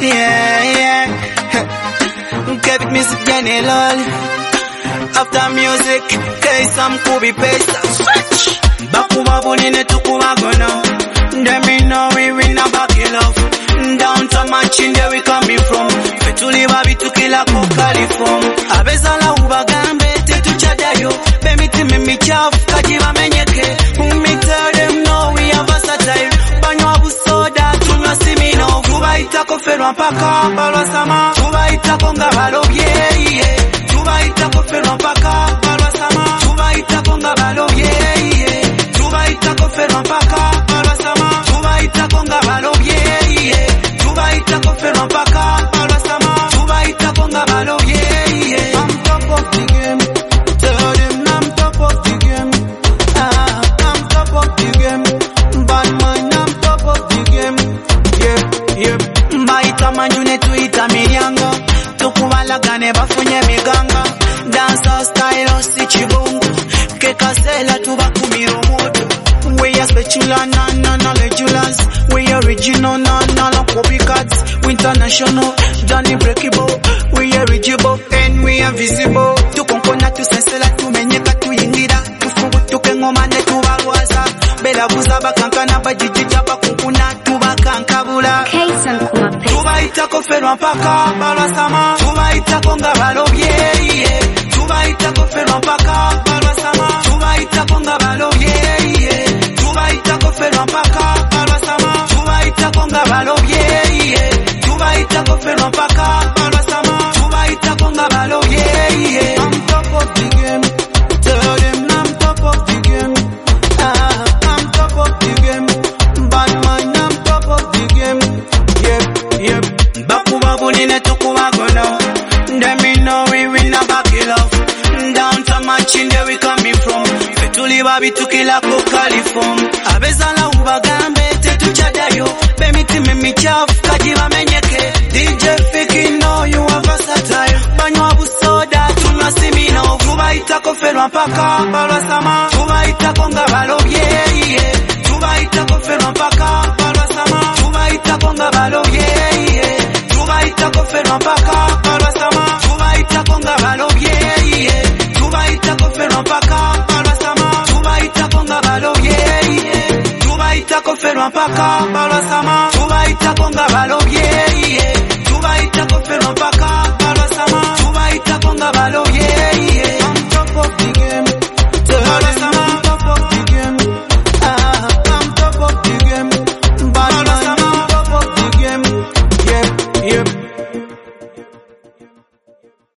Yeah. Kevin music general. After music, K-Sam Kubi Pesa. Switch. Bakuba bunine tukubagona. Them me know we win a battle of. Downtown matching there we coming from. Fetuli babi tukila kokali from. Abezala ubagambe tetuchadayo. Bemiti mimi chafu kajiba menyeke. Me tell them no we are versatile. Banywa busoda tunywa simino. Tubaita koferwa mpaka balwa sama. Tubaita konga balobye. Tubaita koferwa mpaka balwa sama. Tubaita konga balobye. Tubaita koferwa mpaka balwa sama. Tubaita konga balobye. Tubaita koferwa mpaka balwa sama. Tubaita konga balobye. I'm top of the game. Tell them I'm top of the game. I'm top of the game. Bad mind, I'm top of the game. Yeah. Mbaita manjune tuita miryanga. Tukubalagane bafunye miganga. Dancer style si chibungu. Kekasela tubakumira omoto. We are spatula na regulars. We original na copycats. We international, Johnny breakable. We are reachable and we are visible. Tukonkona tusensela tumenyeka tuyingira. Tufugu tukengoma ne tubalwaza. Bela buzaba kankana bajijija bakunkuna tubakankabula. K-Sam Kubi. Tubaita koferwa mpaka balwa sama. Tubaita konga balobye. Tubaita koferwa mpaka balwa sama. Tubaita konga balobye. Tubaita koferwa mpaka balwa sama. Tubaita konga balobye. Tubaita koferwa mpaka balwa sama. Tubaita konga balobye. I'm top of the game. Tell them I'm top of the game. I'm top of the game. Bad mind, I'm top of the game. Yep. Bakuba bunine tukubagona. Them me know we win a battle of. Downtown matching there we coming from. Fetuli babi tukila kokali from. Abezala ubagambe tetuchadayo. Bemiti mimi chafu kajiba menyeke. DJ Fiki know you are versatile. Banywa busoda tunywa simino. Tubaita koferwa mpaka balwa sama. Tubaita konga balobye. Tubaita koferwa mpaka balwa sama. Tubaita konga balobye. Tubaita koferwa mpaka balwa sama. Tubaita konga balobye. Tubaita koferwa mpaka balwa sama. Tubaita konga balobye. Tubaita koferwa mpaka balwa sama. Tubaita konga balobye.